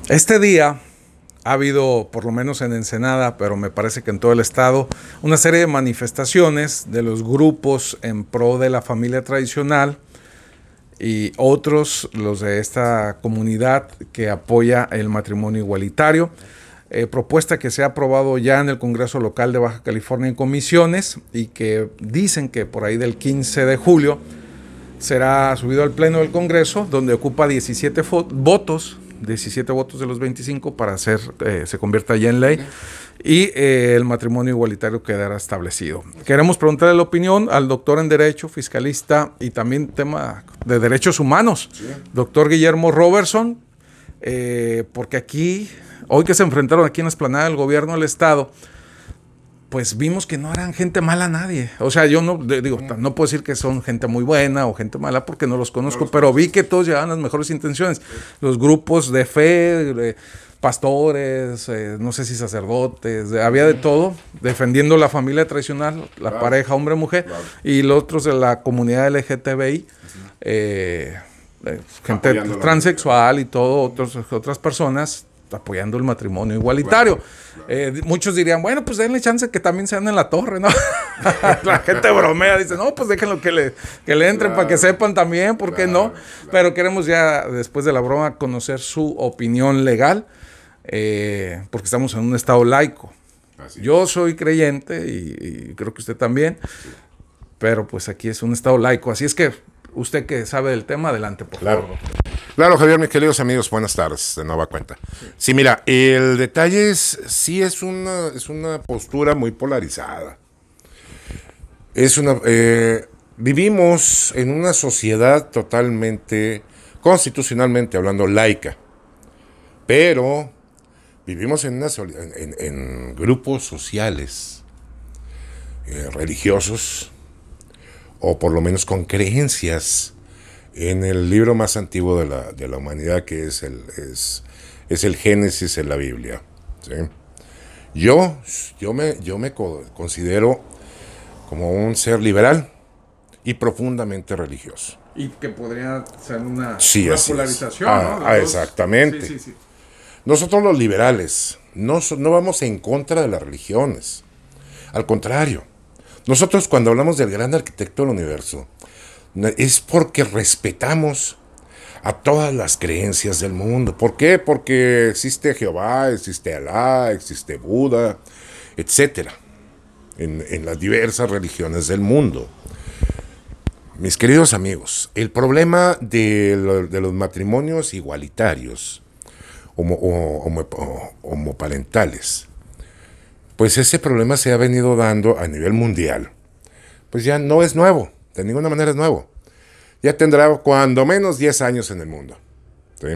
Este día ha habido, por lo menos en Ensenada, pero me parece que en todo el estado, una serie de manifestaciones de los grupos en pro de la familia tradicional y otros, los de esta comunidad que apoya el matrimonio igualitario. Propuesta que se ha aprobado ya en el Congreso Local de Baja California en comisiones y que dicen que por ahí del 15 de julio será subido al Pleno del Congreso, donde ocupa 17 votos. 17 votos de los 25 para se convierta ya en ley y el matrimonio igualitario quedará establecido. Queremos preguntarle la opinión al doctor en Derecho, fiscalista y también tema de derechos humanos, doctor Guillermo Robertson, porque aquí, hoy que se enfrentaron aquí en la explanada del gobierno del estado, pues vimos que no eran gente mala nadie. O sea, yo no digo, no puedo decir que son gente muy buena o gente mala porque no los conozco, pero vi que todos llevaban las mejores intenciones. Los grupos de fe, pastores, no sé si sacerdotes, había de todo, defendiendo la familia tradicional, la pareja hombre-mujer, y los otros de la comunidad LGTBI, gente transexual y todo, otras personas apoyando el matrimonio igualitario. Muchos dirían, bueno, pues denle chance que también sean en la torre, ¿no? La gente bromea, dice, no, pues déjenlo que le entren para que sepan también, ¿por qué no? Pero queremos ya, después de la broma, conocer su opinión legal, porque estamos en un estado laico. Yo soy creyente y creo que usted también, pero pues aquí es un estado laico, así es que usted que sabe del tema, adelante, por favor. Claro, Javier, mis queridos amigos, buenas tardes, de nueva cuenta. Sí, mira, el detalle es una postura muy polarizada. Vivimos en una sociedad totalmente, constitucionalmente hablando, laica, pero vivimos en grupos sociales, religiosos, o por lo menos con creencias en el libro más antiguo de la humanidad, que es el Génesis en la Biblia. ¿Sí? Yo me considero como un ser liberal y profundamente religioso. Y que podría ser una polarización, ¿no? Exactamente. Sí. Nosotros los liberales no vamos en contra de las religiones. Al contrario, nosotros cuando hablamos del gran arquitecto del universo, es porque respetamos a todas las creencias del mundo. ¿Por qué? Porque existe Jehová, existe Alá, existe Buda, etc. En las diversas religiones del mundo. Mis queridos amigos, el problema de los matrimonios igualitarios, homoparentales, pues ese problema se ha venido dando a nivel mundial. Pues ya no es nuevo. De ninguna manera es nuevo. Ya tendrá cuando menos 10 años en el mundo. ¿Sí?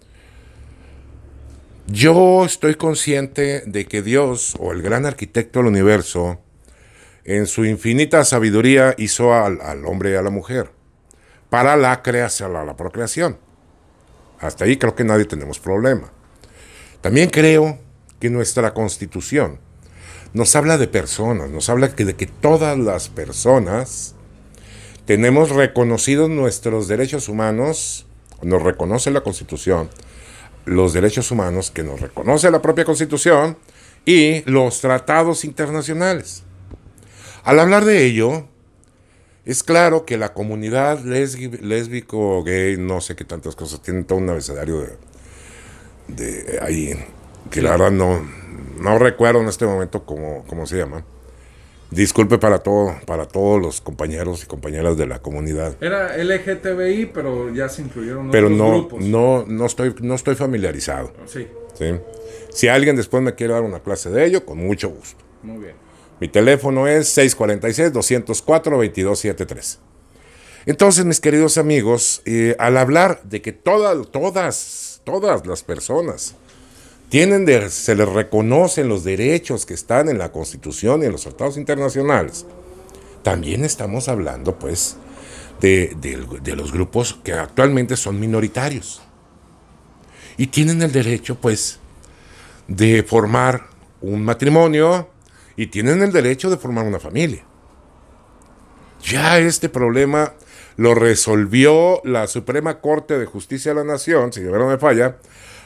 Yo estoy consciente de que Dios, o el gran arquitecto del universo, en su infinita sabiduría hizo al hombre y a la mujer para la creación, la procreación. Hasta ahí creo que nadie tenemos problema. También creo que nuestra Constitución nos habla de personas, nos habla de que todas las personas tenemos reconocidos nuestros derechos humanos, nos reconoce la Constitución, los derechos humanos que nos reconoce la propia Constitución y los tratados internacionales. Al hablar de ello, es claro que la comunidad lésbico, gay, no sé qué tantas cosas, tienen todo un abecedario de ahí, que la verdad no recuerdo en este momento cómo se llama. Disculpe para todos los compañeros y compañeras de la comunidad. Era LGTBI, pero ya se incluyeron pero otros grupos. No estoy familiarizado. Sí. ¿Sí? Si alguien después me quiere dar una clase de ello, con mucho gusto. Muy bien. Mi teléfono es 646-204-2273. Entonces, mis queridos amigos, al hablar de que todas las personas se les reconocen los derechos que están en la Constitución y en los tratados internacionales, también estamos hablando, pues, de los grupos que actualmente son minoritarios. Y tienen el derecho, pues, de formar un matrimonio y tienen el derecho de formar una familia. Ya este problema lo resolvió la Suprema Corte de Justicia de la Nación, si de verdad no me falla,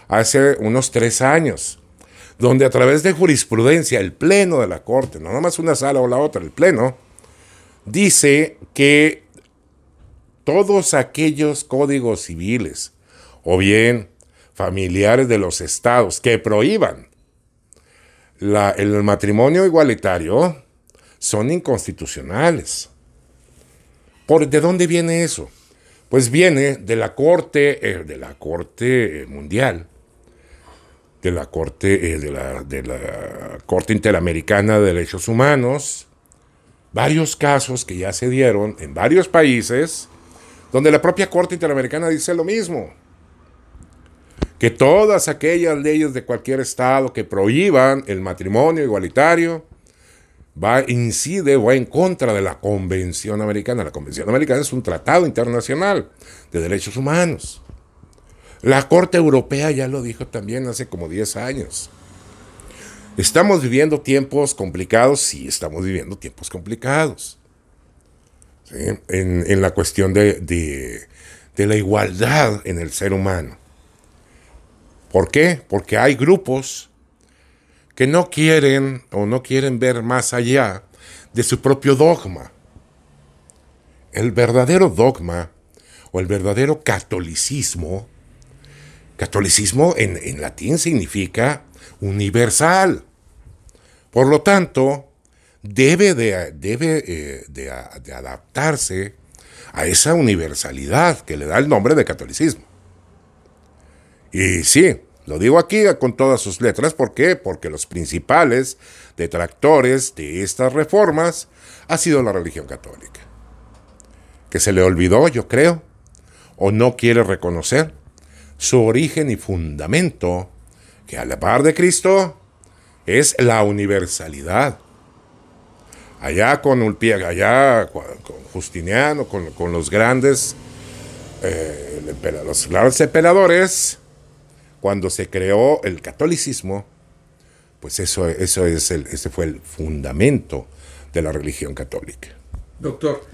hace unos 3 años, donde a través de jurisprudencia, el Pleno de la Corte, no nomás una sala o la otra, el Pleno, dice que todos aquellos códigos civiles, o bien familiares de los estados, que prohíban el matrimonio igualitario, son inconstitucionales. ¿De dónde viene eso? Pues viene de la Corte Mundial, de la Corte Interamericana de Derechos Humanos, varios casos que ya se dieron en varios países, donde la propia Corte Interamericana dice lo mismo, que todas aquellas leyes de cualquier estado que prohíban el matrimonio igualitario incide o va en contra de la Convención Americana. La Convención Americana es un tratado internacional de derechos humanos. La Corte Europea ya lo dijo también hace como 10 años. ¿Estamos viviendo tiempos complicados? Sí, estamos viviendo tiempos complicados. ¿Sí? En la cuestión de la igualdad en el ser humano. ¿Por qué? Porque hay grupos que no quieren ver más allá de su propio dogma. El verdadero dogma o el verdadero catolicismo en latín significa universal. Por lo tanto, debe de adaptarse a esa universalidad que le da el nombre de catolicismo. Y sí, lo digo aquí con todas sus letras. ¿Por qué? Porque los principales detractores de estas reformas ha sido la religión católica, que se le olvidó, yo creo, o no quiere reconocer su origen y fundamento, que a la par de Cristo es la universalidad. Allá con Justiniano, con los grandes emperadores, cuando se creó el catolicismo, pues ese fue el fundamento de la religión católica. Doctor,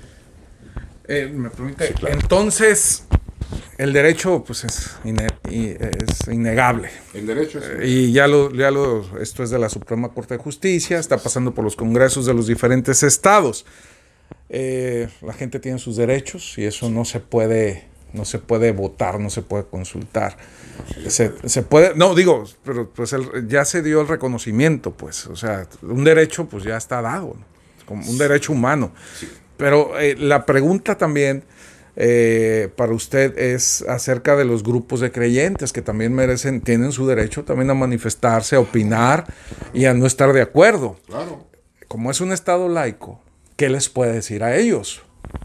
me permite, Sí, claro. Entonces el derecho pues es innegable. El derecho es... Y esto es de la Suprema Corte de Justicia, está pasando por los congresos de los diferentes estados. La gente tiene sus derechos y eso no se puede votar, no se puede consultar. Se puede, no digo, pero pues ya se dio el reconocimiento, pues, o sea, un derecho pues ya está dado, ¿no? Como un derecho humano. Sí. Pero la pregunta también para usted es acerca de los grupos de creyentes que también tienen su derecho también a manifestarse, a opinar y a no estar de acuerdo. Claro. Como es un estado laico, ¿qué les puede decir a ellos?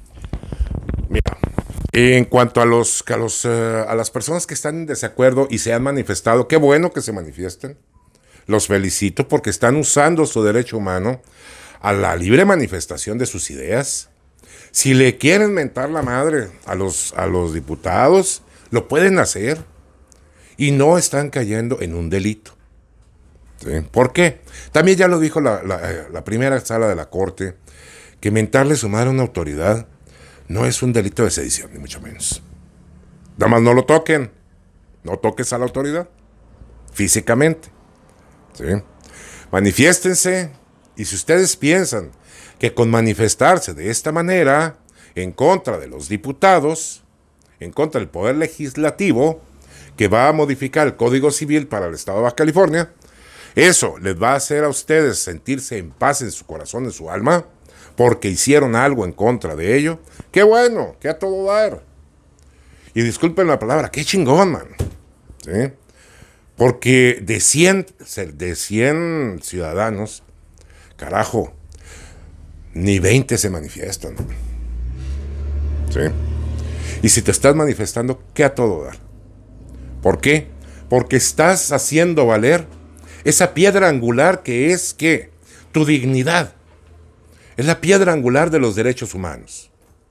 Mira, en cuanto a las personas que están en desacuerdo y se han manifestado, qué bueno que se manifiesten. Los felicito porque están usando su derecho humano a la libre manifestación de sus ideas. Si le quieren mentar la madre a los diputados, lo pueden hacer y no están cayendo en un delito. ¿Sí? ¿Por qué? También ya lo dijo la primera sala de la Corte, que mentarle su madre a una autoridad no es un delito de sedición, ni mucho menos. Nada más no lo toquen. No toques a la autoridad físicamente. ¿Sí? Manifiéstense, y si ustedes piensan que con manifestarse de esta manera en contra de los diputados, en contra del Poder Legislativo, que va a modificar el Código Civil para el Estado de Baja California, eso les va a hacer a ustedes sentirse en paz en su corazón, en su alma, porque hicieron algo en contra de ello, qué bueno, que a todo dar. Y disculpen la palabra, qué chingón, man. ¿Sí? Porque de 100 ciudadanos, carajo, ni 20 se manifiestan. ¿Sí? Y si te estás manifestando, ¿qué a todo dar? ¿Por qué? Porque estás haciendo valer esa piedra angular que es, ¿qué? Tu dignidad. Es la piedra angular de los derechos humanos.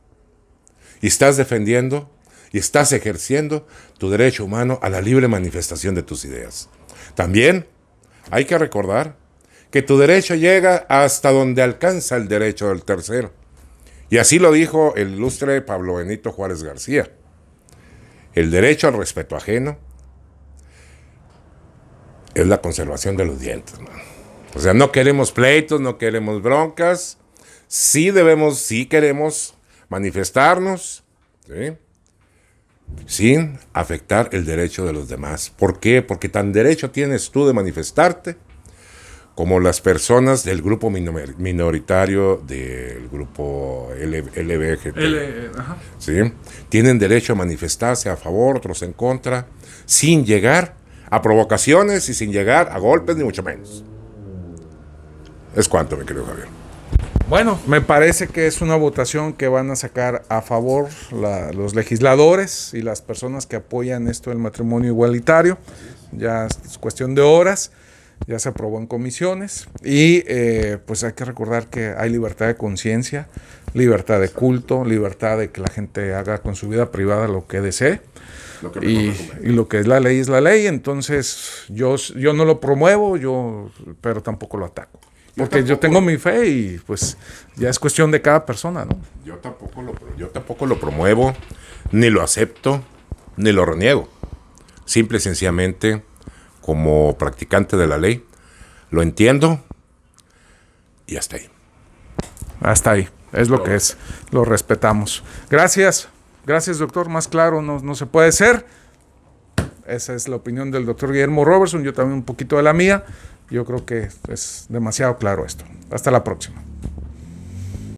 Y estás defendiendo y estás ejerciendo tu derecho humano a la libre manifestación de tus ideas. También hay que recordar que tu derecho llega hasta donde alcanza el derecho del tercero. Y así lo dijo el ilustre Pablo Benito Juárez García. El derecho al respeto ajeno es la conservación de los dientes, man. O sea, no queremos pleitos, no queremos broncas. Sí queremos manifestarnos, ¿sí?, sin afectar el derecho de los demás. ¿Por qué? Porque tan derecho tienes tú de manifestarte como las personas del grupo minoritario del grupo LBGT. ¿Sí? Tienen derecho a manifestarse a favor, otros en contra, sin llegar a provocaciones y sin llegar a golpes, ni mucho menos. Es cuanto, mi querido Javier. Bueno, me parece que es una votación que van a sacar a favor los legisladores y las personas que apoyan esto del matrimonio igualitario. Ya es cuestión de horas, ya se aprobó en comisiones y pues hay que recordar que hay libertad de conciencia, libertad de culto, libertad de que la gente haga con su vida privada lo que desee. Y lo que es la ley. Entonces yo no lo promuevo, pero tampoco lo ataco. Porque yo tengo mi fe y pues ya es cuestión de cada persona, ¿no? Yo tampoco lo promuevo, ni lo acepto, ni lo reniego. Simple y sencillamente, como practicante de la ley, lo entiendo y hasta ahí. Hasta ahí, es lo que es, lo respetamos. Gracias, doctor, más claro no se puede ser. Esa es la opinión del doctor Guillermo Robertson, yo también un poquito de la mía. Yo creo que es demasiado claro esto. Hasta la próxima.